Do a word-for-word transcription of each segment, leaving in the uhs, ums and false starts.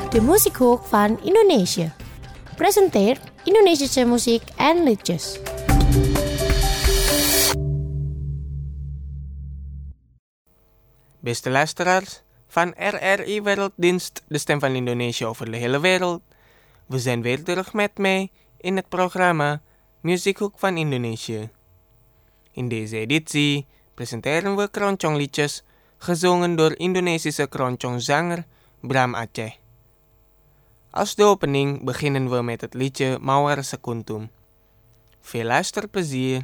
de Musikhoek van Indonesië. Presenteert Indonesische muziek en liedjes. Beste luisteraars van R R I Werelddienst, de stem van Indonesië over de hele wereld. We zijn weer terug met mij in het programma Musikhoek van Indonesië. In deze editie presenteren we keroncong-liedjes gezongen door Indonesische keroncongzanger Bram Aceh. Als de opening beginnen we met het liedje Mawar Sekuntum. Veel luisterplezier!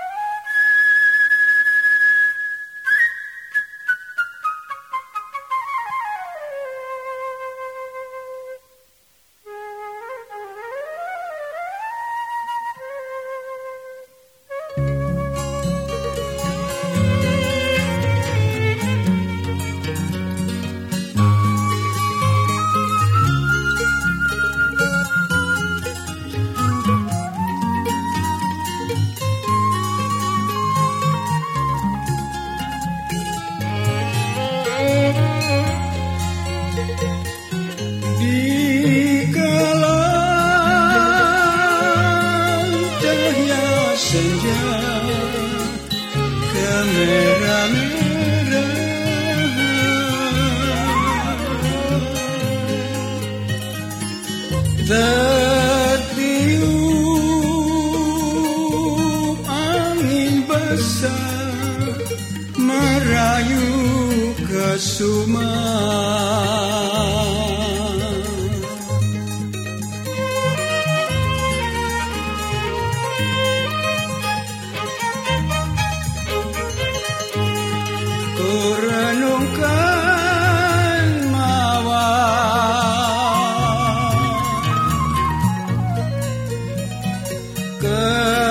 Tertiup angin besar merayu ke Sumar. Ku renungkan mawar ke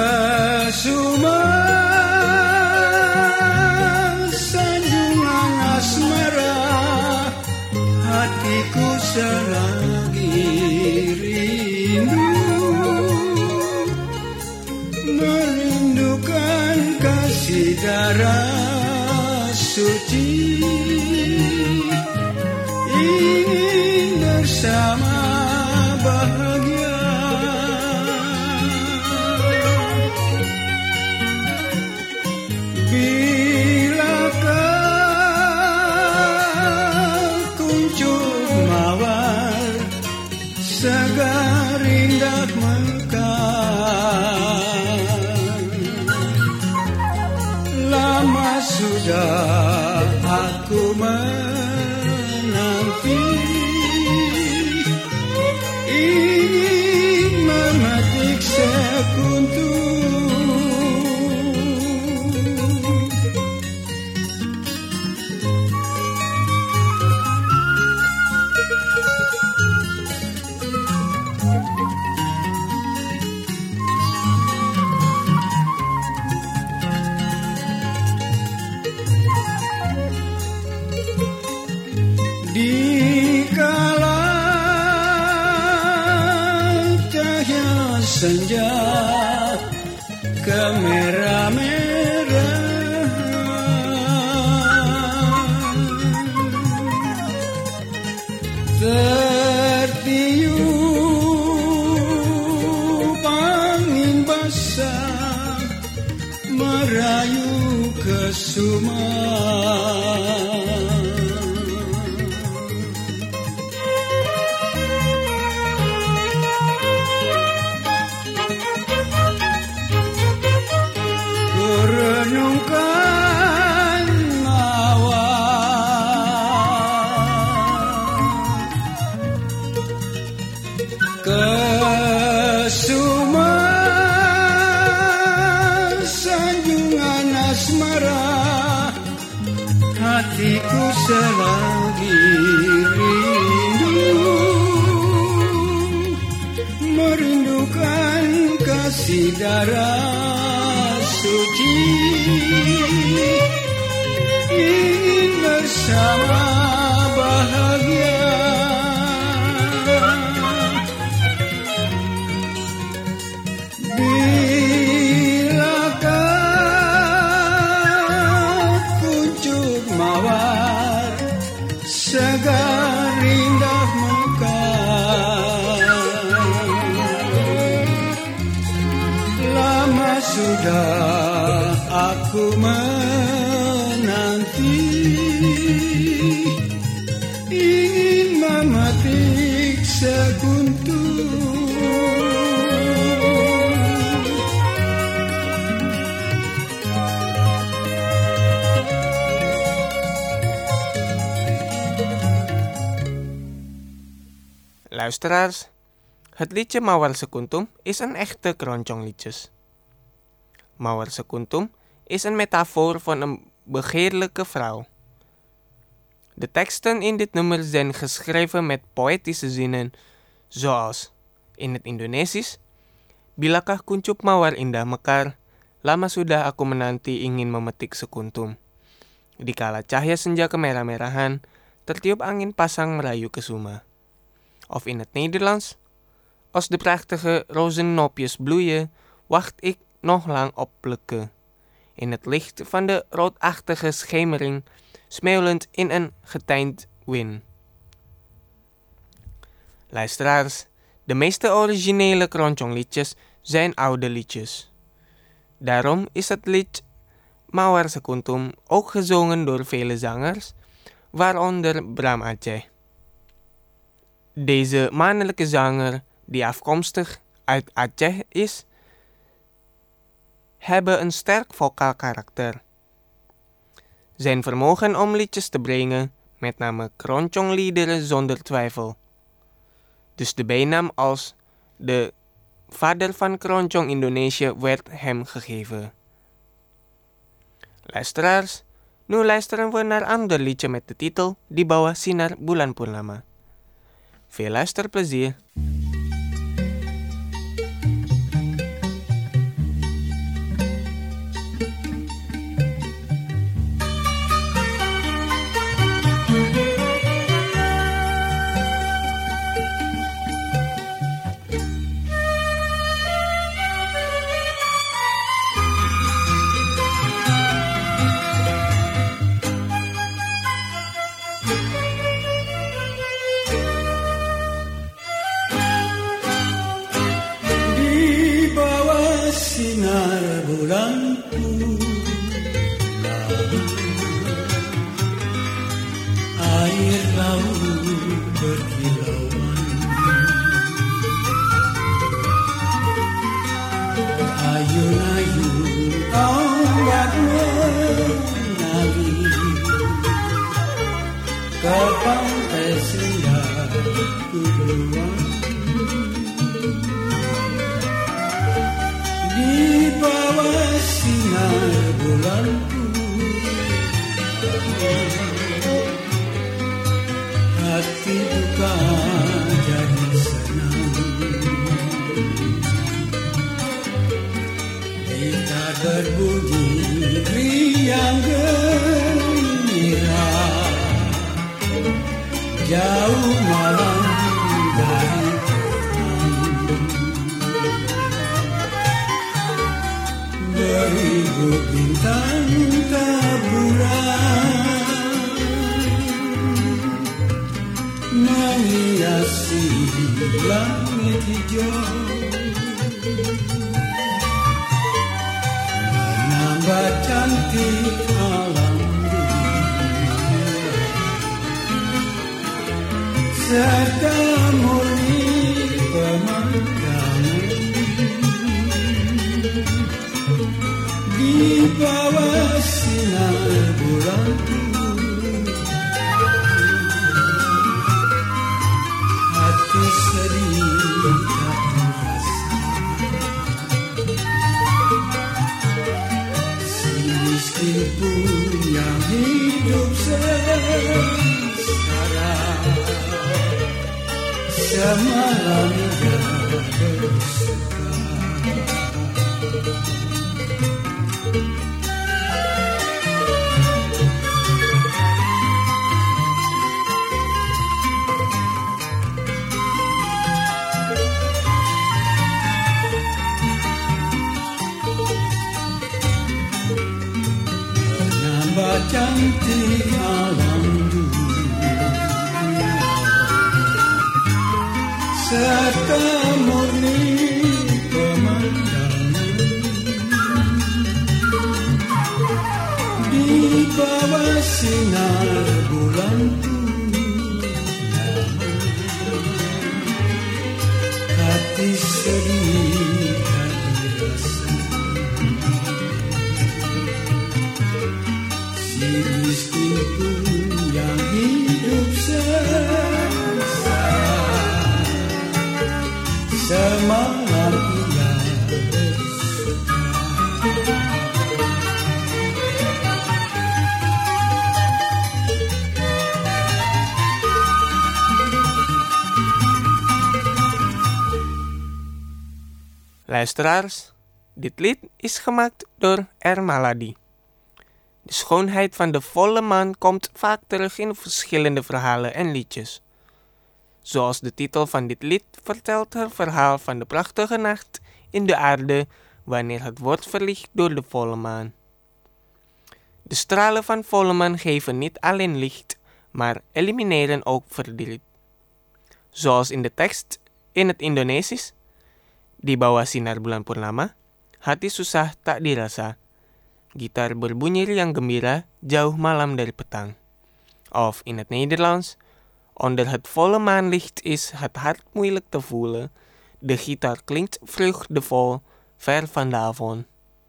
Sumar, sanjungan asmara, hatiku selagi rindu, merindukan kasih darah suci, ingin bersama bahagia. Bilakah kuncup mawar segar indah mekar, lama sudah aku menanti, ingin memetik sekuntum. Dikala cahaya senja kemerah-merahan, tertiup angin basah merayu ke Sumar. Renungkan mawar ke Sumar, sanjungan asmara, hatiku selagi rindu, merindukan kasih darah suci, ingin bersama bahagia. Bilakah kuncup mawar segar indah mekar, sudah aku menanti, ingin memetik sekuntum. Luisteraars, het liedje Mawar Sekuntum is een echte kronjongliedjes. Mawar Sekuntum is een metafoor van een begeerlijke vrouw. De teksten in dit nummer zijn geschreven met poëtische zinnen zoals in het Indonesisch, bilakah kuncup mawar indah mekar, lama sudah aku menanti ingin memetik sekuntum. Dikala cahaya senja kemerah-merahan, tertiup angin pasang merayu kesuma. Of in het Nederlands, als de prachtige rozennopjes bloeien, wacht ik nog lang op plukken. In het licht van de roodachtige schemering, smeulend in een getijnd wind. Luisteraars, de meeste originele kronjongliedjes zijn oude liedjes. Daarom is het lied Mawar Sekuntum ook gezongen door vele zangers, waaronder Bram Aceh. Deze mannelijke zanger, die afkomstig uit Aceh is, hebben een sterk vocaal karakter. Zijn vermogen om liedjes te brengen, met name kronjongliederen zonder twijfel. Dus de bijnaam als de vader van kronjong Indonesië werd hem gegeven. Luisteraars, nu luisteren we naar een ander liedje met de titel Di Bawah Sinar Bulan Purnama. Veel luisterplezier. Sinar bulan purnama, air laut berkilauan, ayun-ayun ombak mengalir ke pantai senja keluar. Di bawah sinar bulan purnama, hati duka jadi senang. Gitar berbunyi riang gembira, jauh malam dari beribu bintang taburan menghiasi langit hijau, menambah cantik alam dunia, serta murni pemandangan. Di bawah sinar bulan purnama, hati sedih tak terasa, si miskin pun yang hidup sengsara, semalam dia bersuka. Menambah cantik alam dunia, serta murni pemandangan. sinar bulan purnama, hati sedih tak dirasa, si miskin pun yang hidup sengsara, semalam ia bersuka. Luisteraars, dit lied is gemaakt door Ermaladi. De schoonheid van de volle maan komt vaak terug in verschillende verhalen en liedjes. Zoals de titel van dit lied vertelt het verhaal van de prachtige nacht in de aarde wanneer het wordt verlicht door de volle maan. De stralen van volle maan geven niet alleen licht, maar elimineren ook verdriet. Zoals in de tekst in het Indonesisch, di bawah sinar bulan purnama, hati susah tak dirasa. Gitar berbunyi riang gembira, jauh malam dari petang. Of in het Nederlands, onder het volle maanlicht is het hart moeilijk te voelen. De gitaar klinkt vreugdevol, ver van de avond.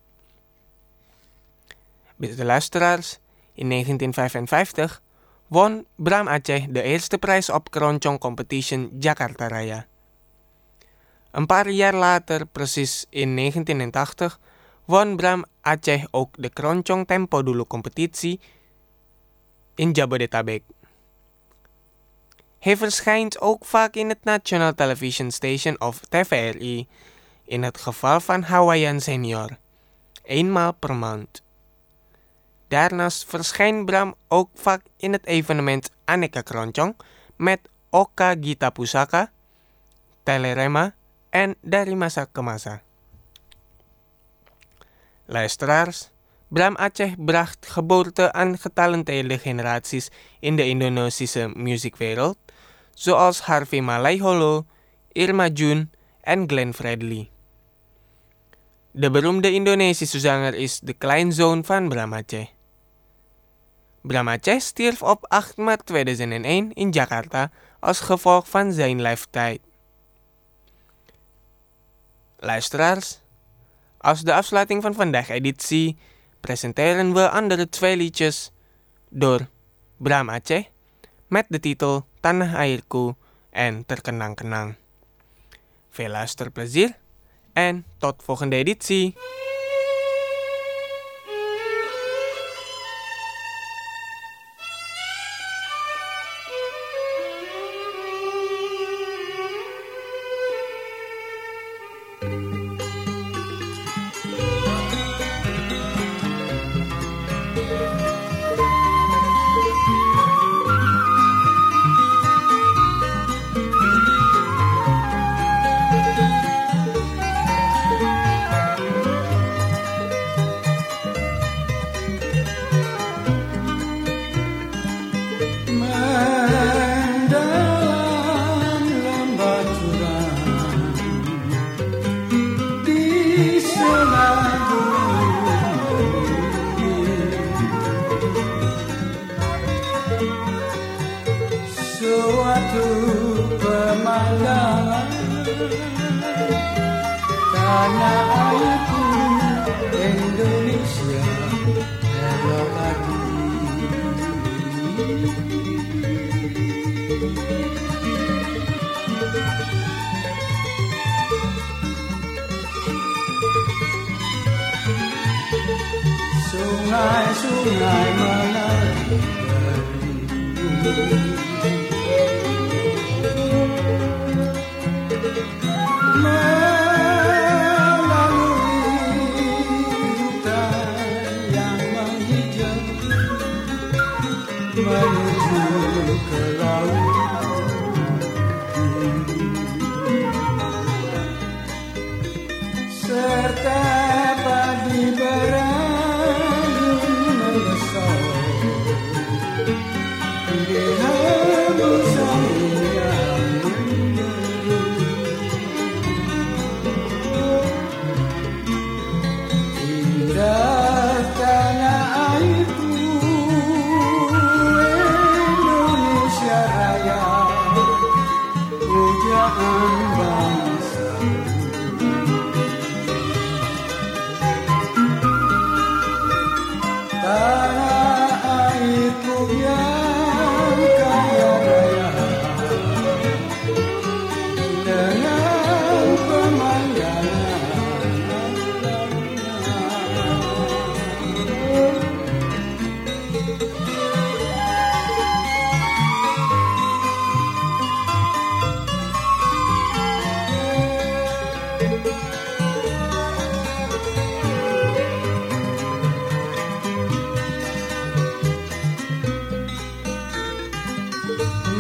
Beste luisteraars, in negentien vijfenvijftig won Bram Aceh de eerste prijs op Keroncong Competition Jakarta Raya. Een paar jaar later, precies in negentien tachtig, won Bram Aceh ook de Keroncong Tempo Dulu competitie in Jabodetabek. Hij verschijnt ook vaak in het National Television Station of T V R I, in het geval van Hawaiian Senior, eenmaal per maand. Daarnaast verschijnt Bram ook vaak in het evenement Aneka Keroncong met Oka Gita Pusaka, Telerema en Dari Masa ke Masa. Luisteraars, Bram Aceh bracht geboorte aan getalenteerde generaties in de Indonesische muziekwereld, zoals Harvey Malaiholo, Irma Jun en Glenn Fredly. De beroemde Indonesische zanger is de kleinzoon van Bram Aceh. Bram Aceh stierf op acht maart tweeduizend één in Jakarta als gevolg van zijn leeftijd. Luisteraars, als de afsluiting van vandaag editie presenteren we andere twee liedjes door Bram Aceh met de titel Tanah Airku en Terkenang-kenang. Veel luisterplezier en tot volgende editie. Suatu pemandangan tanah airku Indonesia elok hati. Sungai-sungai mengalir darimu, menuju ke laut, serta padi berayun membesar di hembusan yang menderu. Indah tanah airku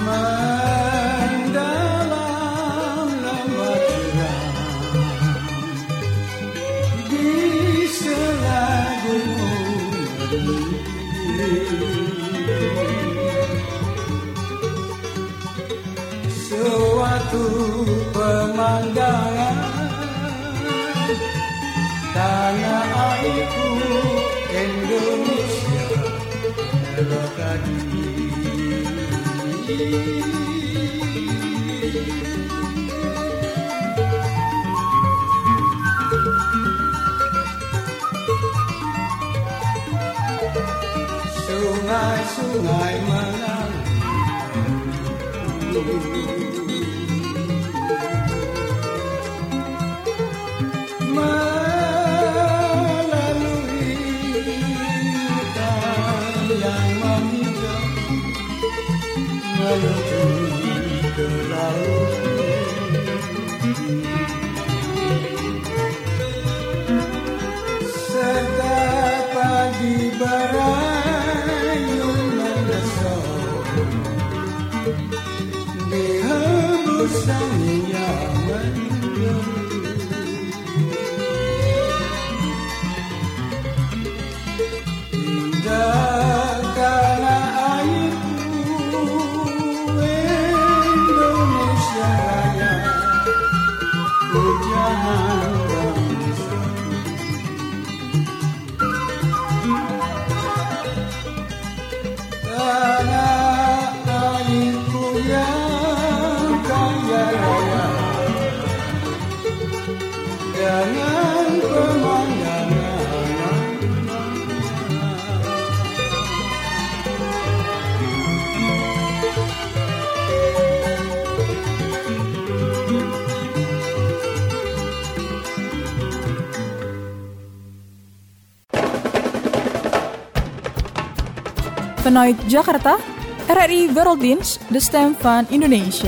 mendalam lembah curam di sela gunung suatu pemandangan tanah airku Indonesia melekati. Sungai-sungai mengalir melalui hutan yang menghijau menuju ke laut. Serta pagi barayun mendesok dihembus angin yang mendung. Indah tanah airku Indonesia Raya, pujahan bangsaku. Tanah airku yang kaya raya dengan pemandangan. Vanuit Jakarta, R R I Werelddienst, de stem van Indonesië.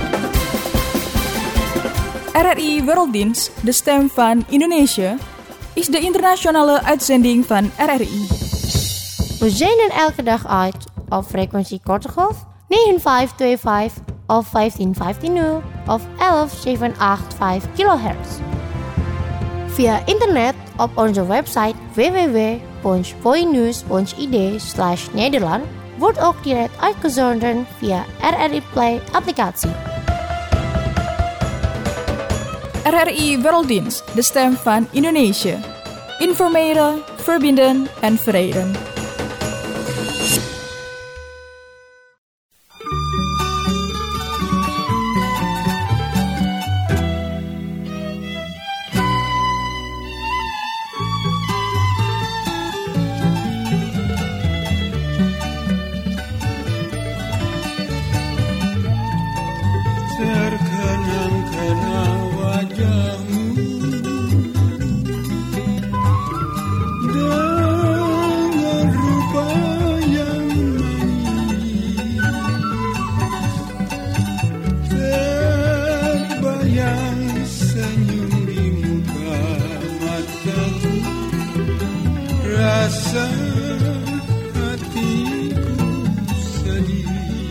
R R I Werelddienst, de stem van Indonesië, is de internationale uitzending van R R I. We zenden elke dag uit op frequentie korte golf negen vijf twee vijf of vijftien vijftien nul of elf zeven acht vijf kilohertz. Via internet op onze website w w w punt poinews punt i d slash Nederland wordt ook direct uitgezonden via R R I Play applicatie. R R I Werelddienst, de stem van Indonesië. Informeren, verbinden en verenigen. Terkenang-kenang wajahmu dengan rupa yang manis, terbayang senyum di muka mataku, rasa hatiku sedih.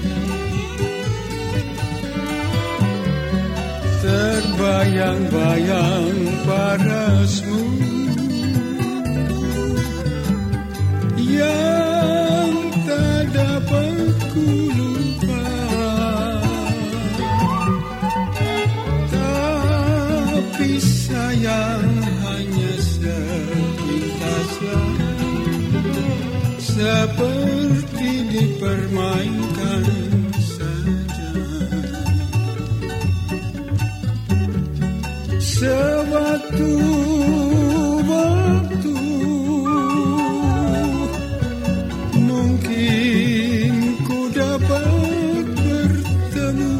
Terbayang-bayang parasmu yang tak dapat ku lupa, tapi sayang hanya sepintaslah, seperti dipermainkan saja. Sewaktu-waktu mungkin ku dapat bertemu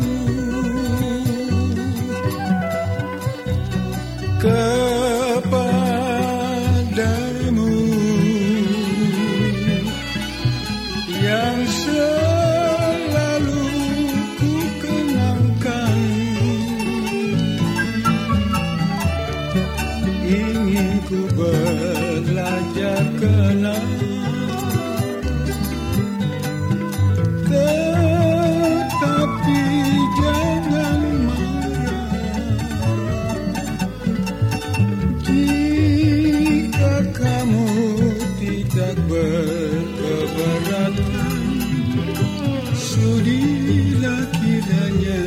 kepadamu yang selalu ku kenangkan. In sudilah kiranya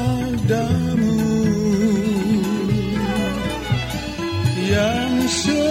kepadamu yang